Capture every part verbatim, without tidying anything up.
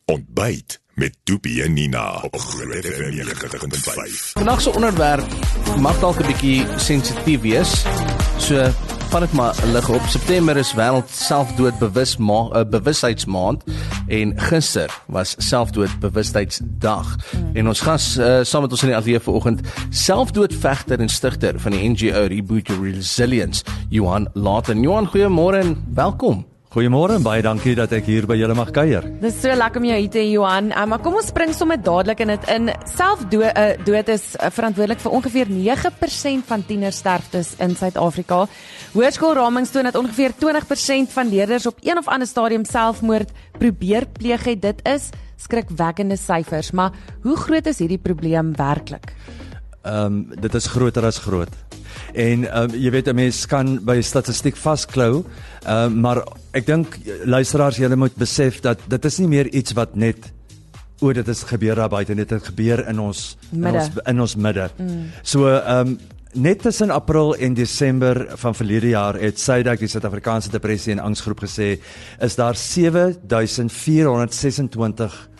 Ontbyt met Doopie en Nina op Groot F M negentig punt vyf. Vandag se onderwerp mag dalk 'n bietjie sensitief wees. So van dit maar lig op. September is wêreld selfdoodbewus ma- uh, bewustheidsmaand en gister was selfdoodbewustheidsdag. Mm. En ons gas uh, saam met ons in die ateljee vanoggend, selfdoodvegter en stigter van die N G O Reboot Your Resilience, Johan Laten. Johan, goeiemôre en welkom. Goeiemôre en baie dankie dat ek hier by julle mag kuier. Dis so lekker om jou hier te hê, Johan. Uh, maar kom ons spring sommer dadelik in dit in. Selfdood uh, dood is uh, verantwoordelik vir ongeveer nege persent van tienersterftes in Suid-Afrika. Hoërskoolramings toon dat ongeveer twintig persent van leerders op een of ander stadium selfmoord probeer pleeg het. Dit is skrikwekkende syfers, maar hoe groot is hierdie probleem werklik? Ehm um, dit is groter as groot. En um, jy weet, 'n mens kan by statistiek vasklou, um, maar ek dink luisteraars, julle moet besef dat dit is nie meer iets wat net o, dit is gebeur daar buite, dit het gebeur in ons in ons, in ons midde. Mm. So um, net tussen April en Desember van verlede jaar het SADAG, die Suid-Afrikaanse Depressie en Angsgroep, gesê is daar sewe duisend vier honderd sesentwintig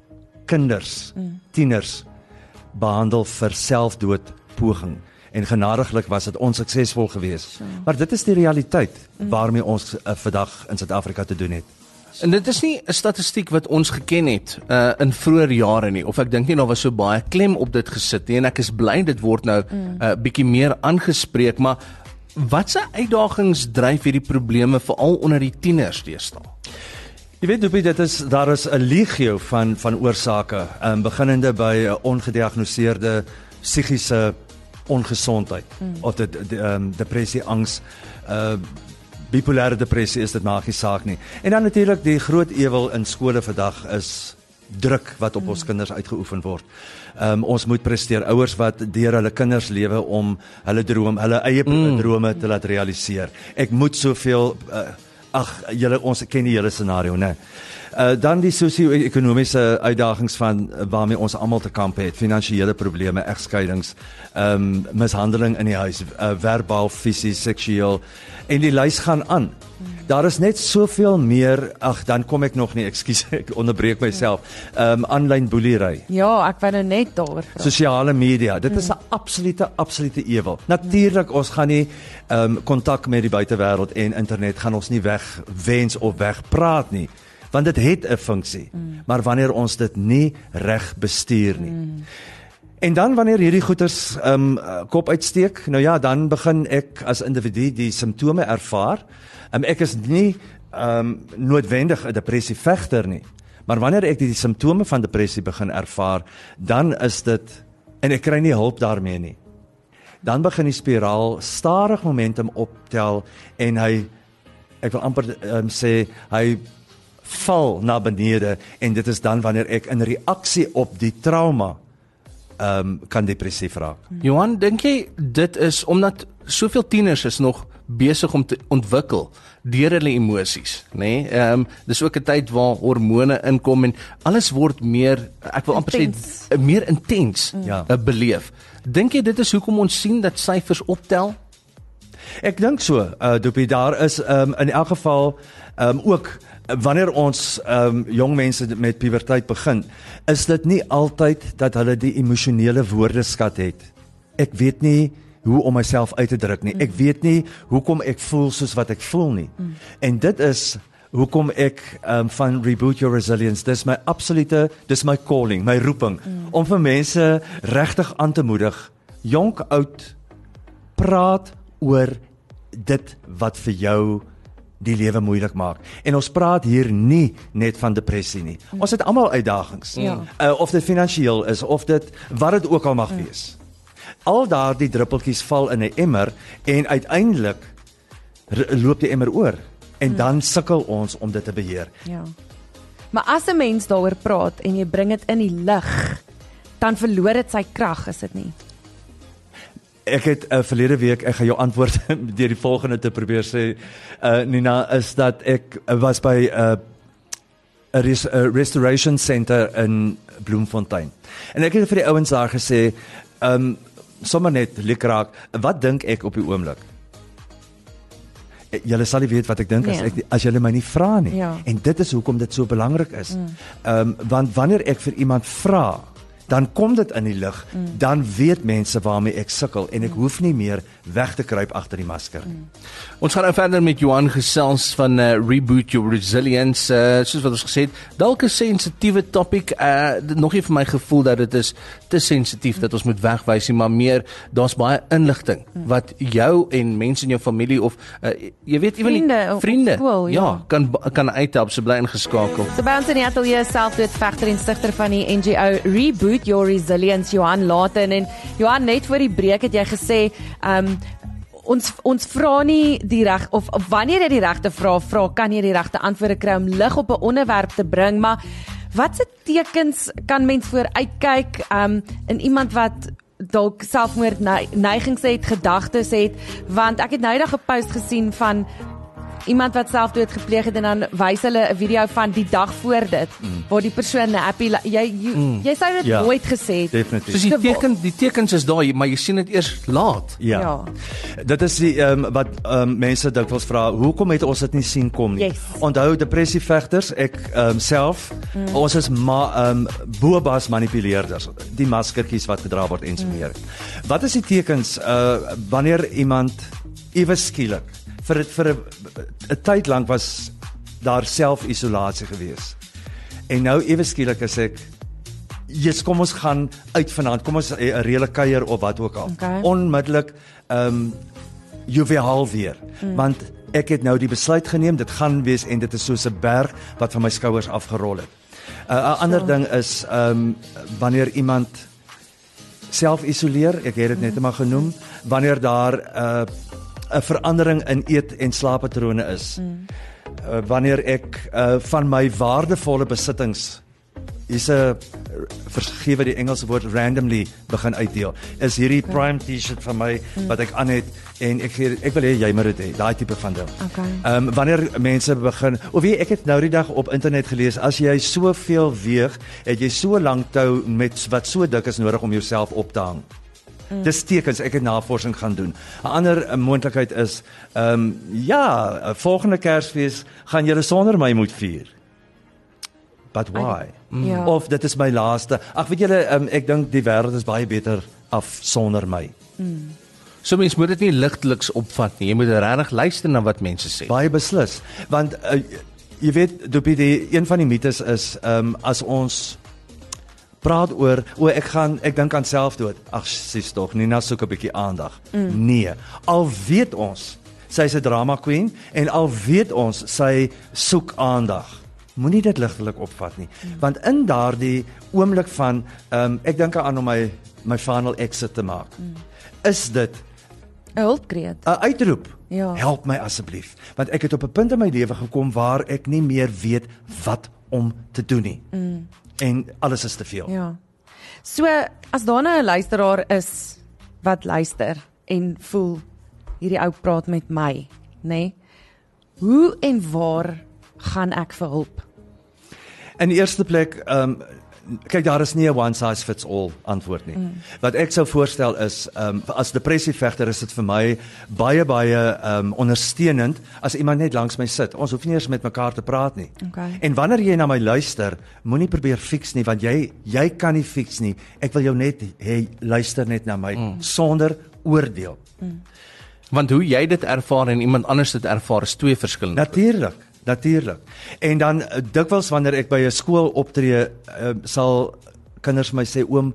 kinders, mm. tieners behandel vir selfdoodpoging. En genadiglik was dit onsuksesvol geweest. So. Maar dit is die realiteit waarmee ons uh, vandag in Suid-Afrika te doen het. En dit is nie 'n statistiek wat ons geken het uh, in vroeër jare nie, of ek dink nie daar was so baie klem op dit gesit nie, en ek is bly dit word nou 'n mm. uh, bietjie meer aangespreek, maar watse uitdagings dryf hierdie probleme veral onder die tieners deesdae? Jy weet, Doopie, dit is, daar is 'n legio van, van oorsake, um, beginnende by 'n ongediagnoseerde psigiese ongesondheid, mm. of de, de, um, depressie, angs, uh, bipolêre depressie is dit maak nie saak nie. En dan natuurlik die groot ewel in skole vandag is druk wat op mm. ons kinders uitgeoefen word. Um, ons moet presteer, ouers wat deur hulle kinders lewe om hulle droom, hulle eie mm. drome te laat realiseer. Ek moet soveel, uh, ag, julle, ons ken die hele scenario, né? Uh, dan die sosio-ekonomiese uitdagings van uh, waarmee ons almal te kamp het, finansiële probleme, egskeidings, um, mishandeling in die huis, uh, verbaal, fisies, seksueel, en die lys gaan aan. Hmm. Daar is net soveel meer, ag, dan kom ek nog nie, ekskuus, ek onderbreek myself, um, aanlyn boelery. Ja, ek wou nou net daar. Sosiale media, dit hmm. is 'n absolute, absolute ewel. Natuurlik, ons gaan nie kontak um, met die buitewêreld en internet gaan ons nie wegwens of wegpraat nie, want dit het 'n funksie, mm. maar wanneer ons dit nie reg bestuur nie. Mm. En dan wanneer hierdie goeters um, kop uitsteek, nou ja, dan begin ek as individu die simptome ervaar. Um, ek is nie um, noodwendig 'n depressievegter nie, maar wanneer ek die, die simptome van depressie begin ervaar, dan is dit, en ek kry nie hulp daarmee nie, dan begin die spiraal stadig momentum optel, en hy, ek wil amper um, sê, hy val na benede, en dit is dan wanneer ek in reaksie op die trauma um, kan depressief raak. Johan, dink jy dit is omdat soveel tieners is nog besig om te ontwikkel deur hulle emosies, nê? Nee? Ehm um, dis ook 'n tyd waar hormone inkom en alles word meer, ek wil amper sê, meer intens mm. ja. beleef. Dink jy dit is hoekom ons sien dat syfers optel? Ek dink so, uh, Doopie, daar is um, in elk geval um, ook wanneer ons um, jong mense met puberteit begin, is dit nie altyd dat hulle die emosionele woordeskat het. Ek weet nie hoe om myself uit te druk nie. Mm. Ek weet nie hoekom ek voel soos wat ek voel nie. Mm. En dit is hoekom ek um, van Reboot Your Resilience, dis my absolute, dis my calling, my roeping, mm. om vir mense regtig aan te moedig, jonk, oud, praat oor dit wat vir jou die lewe moeilik maak. En ons praat hier nie net van depressie nie. Ons het almal uitdagings. Ja. Uh, of dit finansiëel is, of dit, wat dit ook al mag mm. wees. Al daardie druppeltjies val in 'n emmer, en uiteindelik loop die emmer oor. En mm. dan sukkel ons om dit te beheer. Ja. Maar as 'n mens daaroor praat, en jy bring dit in die lig, dan verloor dit sy krag, is dit nie? Ek het uh, verlede week, ek gaan jou antwoord deur die volgende te probeer sê, uh, Nina, is dat ek uh, was by 'n uh, res, uh, restoration center in Bloemfontein. En ek het vir die ouens daar gesê, um, sommer net lekker raak, wat dink ek op die oomblik? julle sal nie weet wat ek dink as Nee. ek as julle my nie vra nie. Ja. En dit is hoekom dit so belangrik is. Ehm um, want wanneer ek vir iemand vra, dan kom dit in die lig, mm. dan weet mense waarmee ek sukkel en ek hoef nie meer weg te kruip agter die masker. Mm. Ons gaan nou verder met Johan gesels van uh, Reboot Your Resilience, uh, soos wat ons gesê het, dalk 'n sensitiewe topic, uh, nog nie vir my gevoel dat dit is te sensitief dat ons moet wegwys nie, maar meer, daar's baie inligting wat jou en mense in jou familie of, uh, jy weet, ewen Vriende die op vriende, skool, ja. ja, kan, kan uithelp, so bly ingeskakel. So by ons in die ateljee selfdoodvegter en stigter van die N G O Reboot Your Resilience, Johan Laten. En Johan, net voor die breek het jy gesê, um, ons ons vra nie die reg of, of wanneer jy die regte vrae vra, kan jy die regte antwoorde kry om lig op 'n onderwerp te bring, maar watse tekens kan mens vooruitkyk um, in iemand wat dalk selfmoord neigings het, gedagtes het, want ek het nou eendag 'n post gesien van iemand wat selfdood gepleeg het en dan wys hulle 'n video van die dag voor dit mm. waar die persoon happy jy jy, mm. jy sou dit ja, nooit gesê het. Definitief. Dus die teken, die tekens is daar, maar jy sien dit eers laat. Ja. Ja. Dit is die um, wat um, mense dikwels vra, hoekom het ons dit nie sien kom nie? Yes. Onthou depressievegters, ek um, self, mm. ons is ma, um, bobas manipuleerders, die maskertjies wat gedra word en so meer. Mm. Wat is die tekens uh, wanneer iemand ewe skielik vir vir 'n 'n tyd lank was daar selfisolasie gewees. En nou ewe skielik is ek Jesus, kom ons gaan uit vanaand, kom ons 'n reële kuier of wat ook al. Okay. Onmiddellik ehm um, joviaal weer. Mm. Want ek het nou die besluit geneem, dit gaan wees en dit is soos 'n berg wat van my skouers afgerol het. 'n uh, ander so. ding is ehm um, wanneer iemand self isoleer, ek het dit net maar genoem, wanneer daar 'n uh, 'n verandering in eet- en slaappatrone is. Mm. Uh, wanneer ek uh, van my waardevolle besittings, hier's 'n vergewe die Engelse woord randomly begin uitdeel. Is hierdie okay. Prime T-shirt van my mm. wat ek aan het en ek gee, ek wil hê jy moet dit hê, daai tipe van ding. Okay. Ehm um, wanneer mense begin, of weet ek het nou die dag op internet gelees, as jy soveel weeg, het jy so lank tou met wat so dik is nodig om jouself op te hang. Mm. Dis tekens, ek het navorsing gaan doen. 'n Ander uh, moontlikheid is ehm um, ja, uh, volgende Kersfees gaan julle sonder my moet vier. But why? Mm. Ja. Of dit is my laaste. Ag weet julle, um, ek dink die wêreld is baie beter af sonder my. Mm. So mens moet dit nie ligteliks opvat nie. Jy moet regtig luister na wat mense sê. Baie beslis, want uh, jy weet, Dopie, die een van die mites is ehm um, as ons praat oor o ek gaan ek dink aan selfdood. Ag sis tog, Nina soek 'n bietjie aandag. Mm. Nee, al weet ons sy's 'n drama queen en al weet ons sy soek aandag. Moenie dit ligtelik opvat nie, mm. want in daardie oomblik van ehm um, ek dink aan om my my final exit te maak. Mm. Is dit 'n hulpkreet. 'n uitroep. Ja. Help my asseblief, want ek het op 'n punt in my lewe gekom waar ek nie meer weet wat om te doen nie. Mm. En alles is te veel. Ja. So as daar nou 'n luisteraar is wat luister en voel hierdie ou praat met my, nê? Nee, hoe en waar gaan ek vir hulp? In die eerste plek, ehm um, kyk, daar is nie 'n one size fits all antwoord nie. Mm. Wat ek sou voorstel is, ehm um, as depressievegter is dit vir my baie baie ehm um, ondersteunend as iemand net langs my sit. Ons hoef nie eers met mekaar te praat nie. Okay. En wanneer jy na my luister, moenie probeer fix nie, want jy jy kan nie fix nie. Ek wil jou net hê luister net na my mm. sonder oordeel. Mm. Want hoe jy dit ervaar en iemand anders dit ervaar is twee verskillende. Natuurlik. Natuurlik. En dan uh, dikwels wanneer ek by 'n skool optree, uh, sal kinders my sê, oom,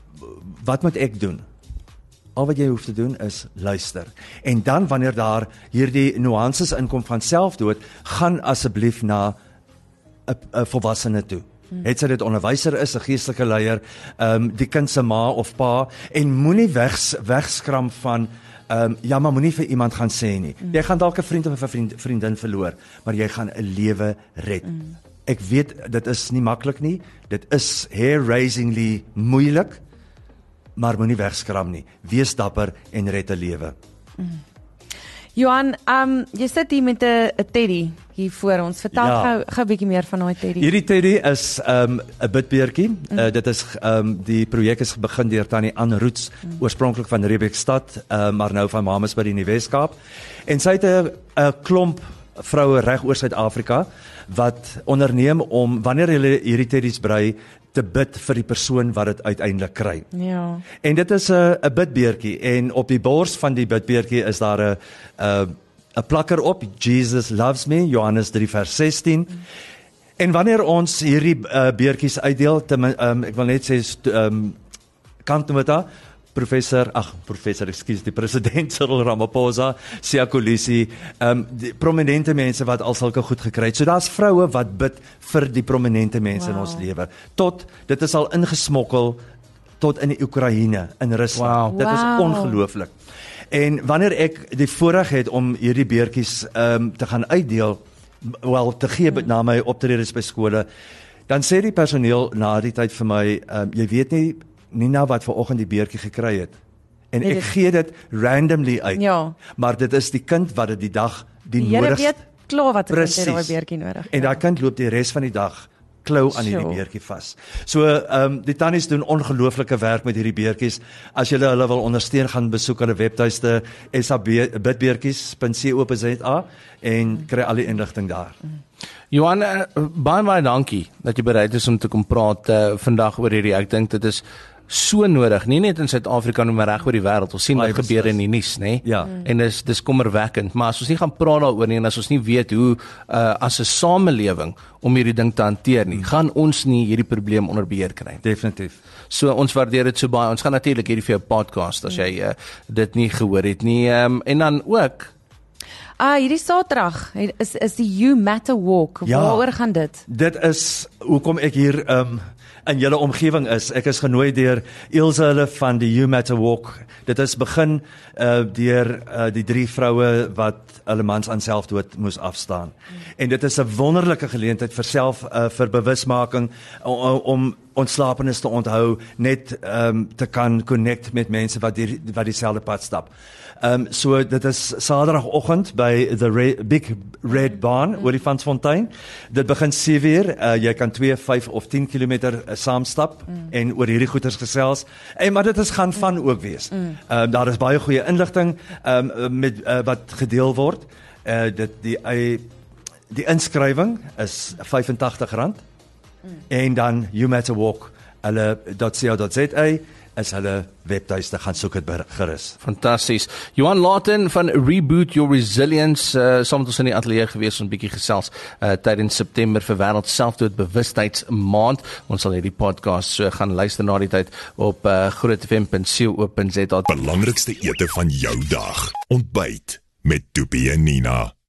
wat moet ek doen? Al wat jy hoef te doen is luister. En dan wanneer daar hierdie nuances inkom van selfdood, gaan asseblief na 'n 'n volwassene toe. Hmm. Het sy dit onderwyser is, 'n geestelike leier, ehm um, die kind se ma of pa, en moenie weg wegskram van Ehm um, ja, maar moenie vir iemand gaan sê nie. Mm. Jy gaan dalk 'n vriend of 'n vriend, vriendin verloor, maar jy gaan 'n lewe red. Mm. Ek weet dit is nie maklik nie. Dit is hair-raisingly moeilik, maar moenie wegskram nie. Wees dapper en red 'n lewe. Mm. Johan, um, jy sit hier met 'n teddy hier voor ons. Vertel Ja. gou gou 'n bietjie meer van daai teddy. Hierdie teddy is 'n um, 'n bidbeertjie. Mm. Uh, dit is um, die projek is begin deur Tannie Ann Roots, mm. oorspronklik van Riebeekstad, uh, maar nou van Mamasburg in die Wes-Kaap. En sy het 'n 'n klomp vroue reg oor Suid-Afrika wat onderneem om wanneer hulle hierdie teddies brei te bid vir die persoon wat dit uiteindelik kry. Ja. En dit is 'n 'n bidbeertjie en op die bors van die bidbeertjie is daar 'n 'n 'n plakker op, Jesus loves me, Johannes drie vers sestien. Mm. En wanneer ons hierdie uh, beertjies uitdeel, te, um, ek wil net sê um, Kantometa, professor, ag professor, ekskuus, die president Cyril Ramaphosa, Siya Kolisi, um, die prominente mense wat al sulke goed gekry het. So daar's vroue wat bid vir die prominente mense wow. in ons lewe. Tot dit is al ingesmokkel tot in die Oekraïne, in Rusland. Wow. Dit is Wow. ongelooflik. En wanneer ek die voorreg het om hierdie beertjies um, te gaan uitdeel, wel te gee hmm. na my optredes by skole, dan sê die personeel na die tyd vir my, um, jy weet nie Nina wat vanoggend die beertjie gekry het. En Nee, ek dit- gee dit randomly uit. Ja. Maar dit is die kind wat dit die dag die, Die Here nodigste. weet klaar wat 'n kind het Presies. daai beertjie nodig. En daai kind loop die res van die dag klou aan hierdie Sjoe. beertjie vas. So ehm um, die tannies doen ongelooflike werk met hierdie beertjies. As jy hulle wil ondersteun, gaan besoek hulle webtuiste s a bidbeertjies punt co punt za en kry al die inligting daar. Johan, uh, baie baie dankie dat jy bereid is om te kom praat uh, vandag oor hierdie. Ek dink dit is so nodig, nie net in Suid-Afrika nie, maar reg oor die wêreld. Ons sien Baie wat gebeur beslis. in die nuus, nê? Ja. En dis dis kommerwekkend, maar as ons nie gaan praat daaroor nie en as ons nie weet hoe uh, as 'n samelewing om hierdie ding te hanteer nie, gaan ons nie hierdie probleem onder beheer kry nie. Definitief. So ons waardeer dit so baie. Ons gaan natuurlik hierdie vir jou podcast as jy uh, dit nie gehoor het nie. Um, en dan ook Ah, hierdie Saterdag is is die You Matter Walk. Ja. Waaroor gaan dit? Dit is hoekom ek hier um, in julle omgewing is. Ek is genooi deur Ilse hulle van die You Matter Walk. Dit is begin uh, deur uh, die drie vroue wat hulle mans aan selfdood moes afstaan. Mm. En dit is 'n wonderlike geleentheid vir self uh, vir bewusmaking om, om ontslapenis te onthou, net um, te kan connect met mense wat die wat dieselfde pad stap. Um, so dit is Saterdagoggend by the Re Big Red Barn mm. oor die Vansfontein. Dit begin sewe uur. Uh, jy kan twee, vyf of tien kilometer uh, saam stap mm. en oor hierdie goeters gesels. En maar dit is gaan van ook wees. Mm. Um, daar is baie goeie inligting um, met uh, wat gedeel word. Uh, dit die uh, die inskrywing is vyfentagtig rand. Mm. En dan You Matter Walk hulle .co.za is hulle webtuiste, gaan soek dit gerus. fantasties. Johan Laten van Reboot Your Resilience uh, saam met ons in die ateljee gewees om 'n bietjie gesels uh, tydens September vir wêreld selfdoodbewustheidsmaand. Ons sal hierdie podcast so gaan luister na die tyd op uh, groot f m punt co punt za. Belangrikste ete van jou dag. Ontbyt met Doopie en Nina.